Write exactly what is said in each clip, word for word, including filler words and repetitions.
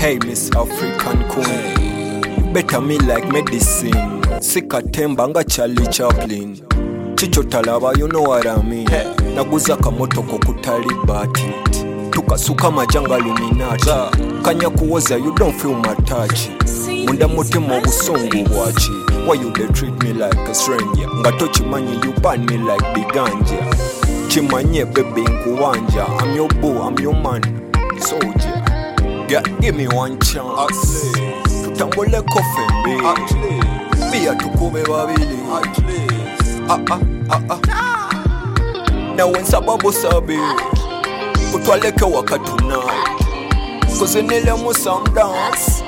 Hey, Miss African Queen, you better me like medicine. Sika temba nga Charlie Chaplin. Chicho talaba, you know what I mean. Naguza kamoto kokutali bati. Tukasuka majanga luminati. Kanya kuwoza, you don't feel my touch. Munda mutemo busongo wachi. Why you they treat me like a stranger? Ngato chimanyi, you ban me like biganja. Chimanye baby nkuwanja. I'm your boo, I'm your man, soldier. Yeah, give me one chance. Tutambole kofembe. Bia tukube babili. Ah ah ah ah. Now when sababu sabi kutwaleke wakatuna kuzinile mu some dance.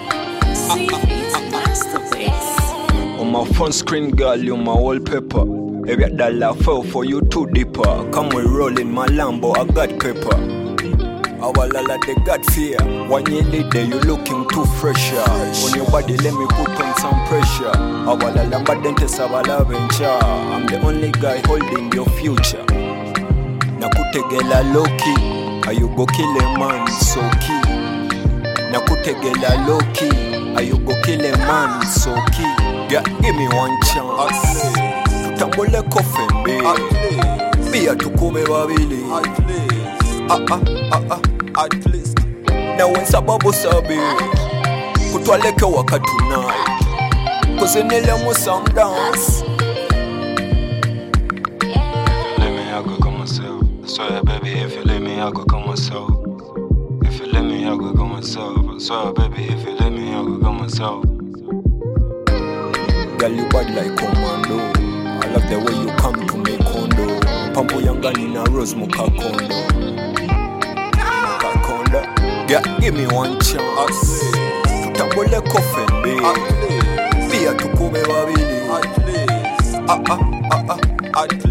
On my phone screen, girl, you my wallpaper. Every dollar fell for you too deeper. Come we roll in my Lambo, I got paper. Our lala, they got fear. When you need there, you looking too fresher. On your body, let me put on some pressure. Our lala, but dentist, our venture. I'm the only guy holding your future. Nakutegela loki, are you go kill a man so key? Nakutegela loki, are you go kill a man so key? Yeah, give me one chance. Tutambole kofembe. Bia tukube babili. Ah ah ah ah, at least. Now when sababu sabi kutwaleke wakatuna kuzinile mu some dance. Let me I go come myself. I swear baby, if you let me I go come myself. If you let me I go come myself. I swear baby, if you let me I go come myself. Girl, you bad like commando. I love the way you come to me condo. Pampo yangani na rose muka kondo. Yeah, give me one chance. Tutambole kofembe. Bia tukube babili. Ah ah ah ah.